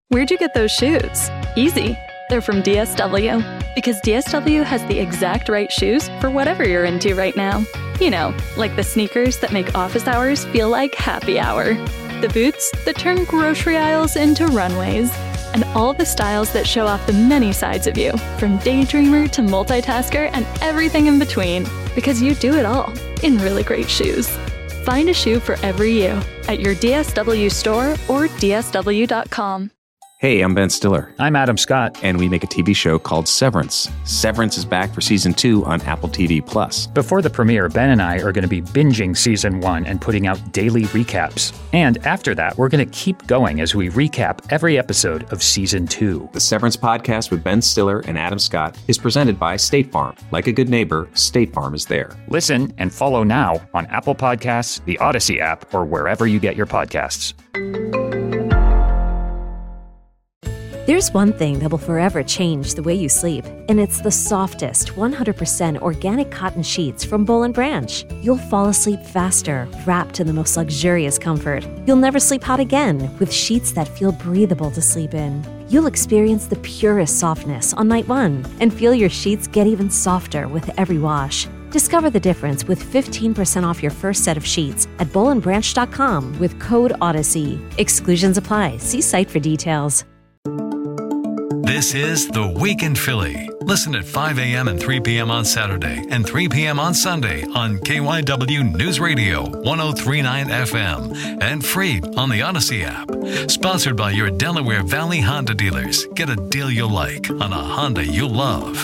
Where'd you get those shoes? Easy. They're from DSW. Because DSW has the exact right shoes for whatever you're into right now. You know, like the sneakers that make office hours feel like happy hour. The boots that turn grocery aisles into runways. And all the styles that show off the many sides of you, from daydreamer to multitasker and everything in between. Because you do it all in really great shoes. Find a shoe for every you at your DSW store or DSW.com. Hey, I'm Ben Stiller. I'm Adam Scott. And we make a TV show called Severance. Severance is back for Season 2 on Apple TV+. Before the premiere, Ben and I are going to be binging Season 1 and putting out daily recaps. And after that, we're going to keep going as we recap every episode of Season 2. The Severance podcast with Ben Stiller and Adam Scott is presented by State Farm. Like a good neighbor, State Farm is there. Listen and follow now on Apple Podcasts, the Odyssey app, or wherever you get your podcasts. There's one thing that will forever change the way you sleep, and it's the softest, 100% organic cotton sheets from Boll & Branch. You'll fall asleep faster, wrapped in the most luxurious comfort. You'll never sleep hot again, with sheets that feel breathable to sleep in. You'll experience the purest softness on night one, and feel your sheets get even softer with every wash. Discover the difference with 15% off your first set of sheets at bollandbranch.com with code Odyssey. Exclusions apply. See site for details. This is The Week in Philly. Listen at 5 a.m. and 3 p.m. on Saturday and 3 p.m. on Sunday on KYW News Radio 103.9 FM and free on the Odyssey app. Sponsored by your Delaware Valley Honda dealers. Get a deal you'll like on a Honda you'll love.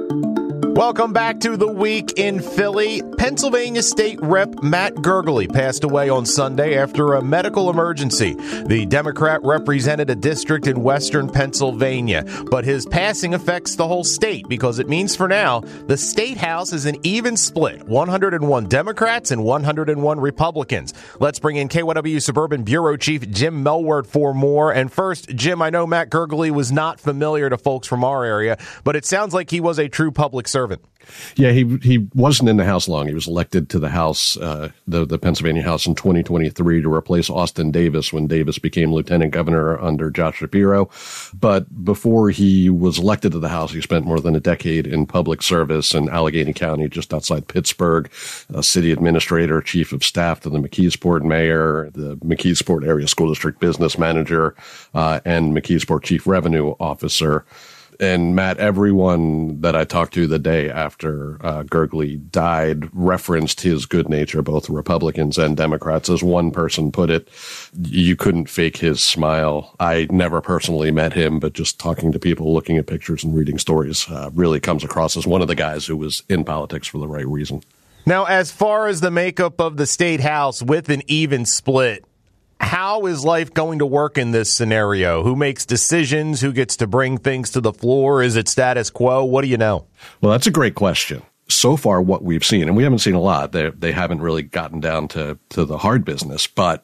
Welcome back to The Week in Philly. Pennsylvania State Rep Matt Gergely passed away on Sunday after a medical emergency. The Democrat represented a district in western Pennsylvania, but his passing affects the whole state because it means for now the state house is an even split, 101 Democrats and 101 Republicans. Let's bring in KYW Suburban Bureau Chief Jim Melwert for more. And first, Jim, I know Matt Gergely was not familiar to folks from our area, but it sounds like he was a true public servant. Yeah, he wasn't in the House long. He was elected to the House, the Pennsylvania House in 2023 to replace Austin Davis when Davis became lieutenant governor under Josh Shapiro. But before he was elected to the House, he spent more than a decade in public service in Allegheny County, just outside Pittsburgh, a city administrator, chief of staff to the McKeesport mayor, the McKeesport area school district business manager, and McKeesport chief revenue officer. And Matt, everyone that I talked to the day after Gergely died referenced his good nature, both Republicans and Democrats. As one person put it, you couldn't fake his smile. I never personally met him, but just talking to people, looking at pictures and reading stories really comes across as one of the guys who was in politics for the right reason. Now, as far as the makeup of the state house with an even split, how is life going to work in this scenario? Who makes decisions? Who gets to bring things to the floor? Is it status quo? What do you know? Well, that's a great question. So far, what we've seen, and we haven't seen a lot, they haven't really gotten down to the hard business. But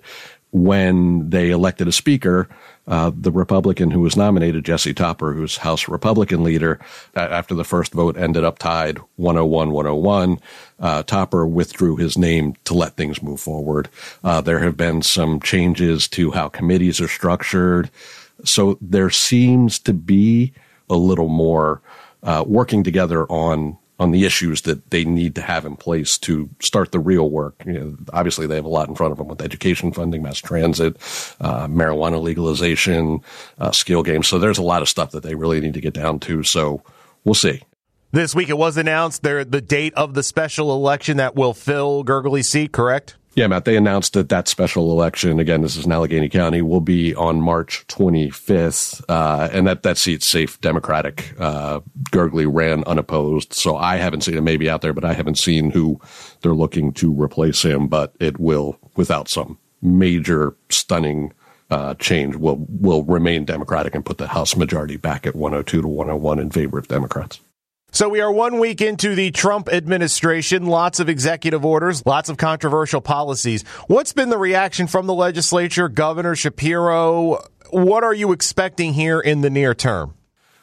when they elected a speaker, the Republican who was nominated, Jesse Topper, who's House Republican leader, after the first vote ended up tied 101-101. Topper withdrew his name to let things move forward. There have been some changes to how committees are structured. So there seems to be a little more working together on the issues that they need to have in place to start the real work. You know, obviously, they have a lot in front of them with education funding, mass transit, marijuana legalization, skill games. So there's a lot of stuff that they really need to get down to. So we'll see. This week it was announced the date of the special election that will fill Gergely's seat, correct? Yeah, Matt, they announced that special election, again, this is in Allegheny County, will be on March 25th, and that seat's safe Democratic. Gergely ran unopposed, so I haven't seen him, maybe out there, but I haven't seen who they're looking to replace him, but it will, without some major stunning change, will remain Democratic and put the House majority back at 102-101 in favor of Democrats. So we are 1 week into the Trump administration, lots of executive orders, lots of controversial policies. What's been the reaction from the legislature, Governor Shapiro? What are you expecting here in the near term?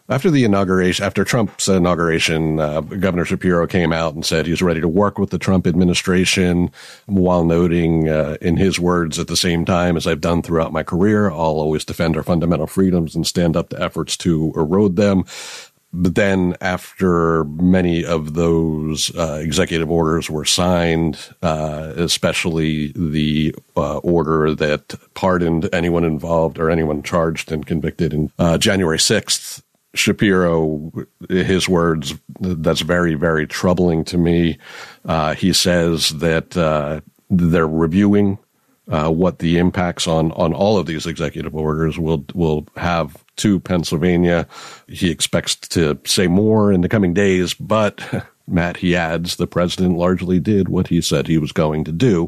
After the inauguration, after Trump's inauguration, Governor Shapiro came out and said he was ready to work with the Trump administration, while noting, in his words, at the same time, as I've done throughout my career, I'll always defend our fundamental freedoms and stand up to efforts to erode them. But then after many of those executive orders were signed, especially the order that pardoned anyone involved or anyone charged and convicted in January 6th, Shapiro, his words, that's very, very troubling to me. He says that they're reviewing what the impacts on all of these executive orders will have to Pennsylvania. He expects to say more in the coming days, but Matt, he adds, the president largely did what he said he was going to do.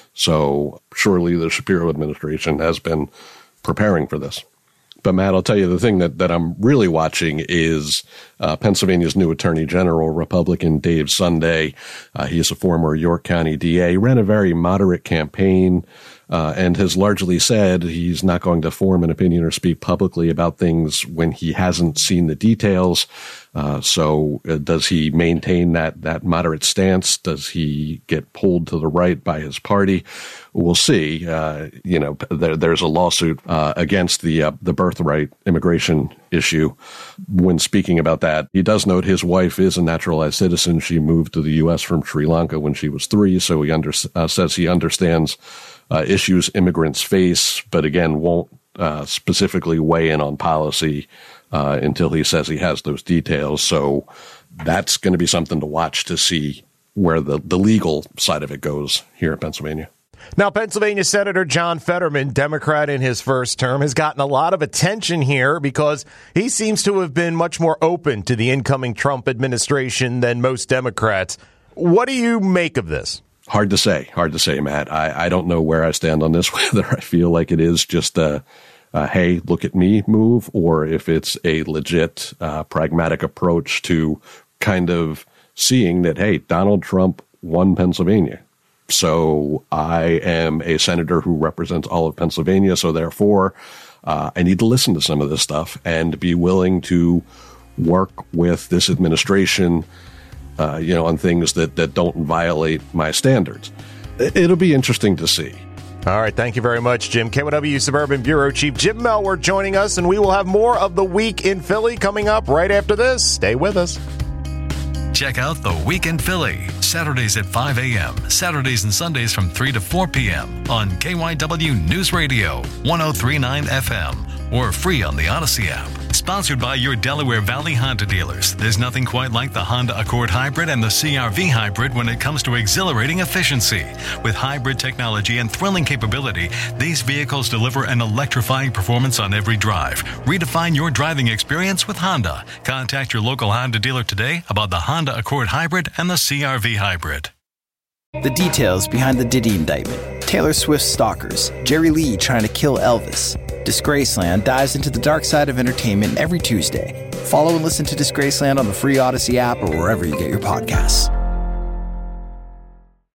So surely the Shapiro administration has been preparing for this. But Matt, I'll tell you the thing that I'm really watching is Pennsylvania's new Attorney General, Republican Dave Sunday. He is a former York County DA, ran a very moderate campaign, and has largely said he's not going to form an opinion or speak publicly about things when he hasn't seen the details. So does he maintain that moderate stance? Does he get pulled to the right by his party? We'll see. There's a lawsuit against the birthright immigration issue. When speaking about that, he does note his wife is a naturalized citizen. She moved to the U.S. from Sri Lanka when she was 3, so he says he understands issues immigrants face, but again, won't specifically weigh in on policy until he says he has those details. So that's going to be something to watch to see where the legal side of it goes here in Pennsylvania. Now, Pennsylvania Senator John Fetterman, Democrat in his first term, has gotten a lot of attention here because he seems to have been much more open to the incoming Trump administration than most Democrats. What do you make of this? Hard to say, Matt. I don't know where I stand on this, whether I feel like it is just a hey, look at me move, or if it's a legit pragmatic approach to kind of seeing that, hey, Donald Trump won Pennsylvania. So I am a senator who represents all of Pennsylvania. So therefore, I need to listen to some of this stuff and be willing to work with this administration, on things that don't violate my standards. It'll be interesting to see. All right. Thank you very much, Jim. KYW Suburban Bureau Chief Jim Melwert joining us, and we will have more of The Week in Philly coming up right after this. Stay with us. Check out The Week in Philly, Saturdays at 5 a.m., Saturdays and Sundays from 3 to 4 p.m. on KYW News Radio, 103.9 FM, or free on the Odyssey app. Sponsored by your Delaware Valley Honda dealers. There's nothing quite like the Honda Accord Hybrid and the CR-V Hybrid when it comes to exhilarating efficiency. With hybrid technology and thrilling capability, these vehicles deliver an electrifying performance on every drive. Redefine your driving experience with Honda. Contact your local Honda dealer today about the Honda Accord Hybrid and the CR-V Hybrid. The details behind the Diddy indictment. Taylor Swift's stalkers. Jerry Lee trying to kill Elvis. Disgraceland dives into the dark side of entertainment every Tuesday. Follow and listen to Disgraceland on the free Odyssey app or wherever you get your podcasts.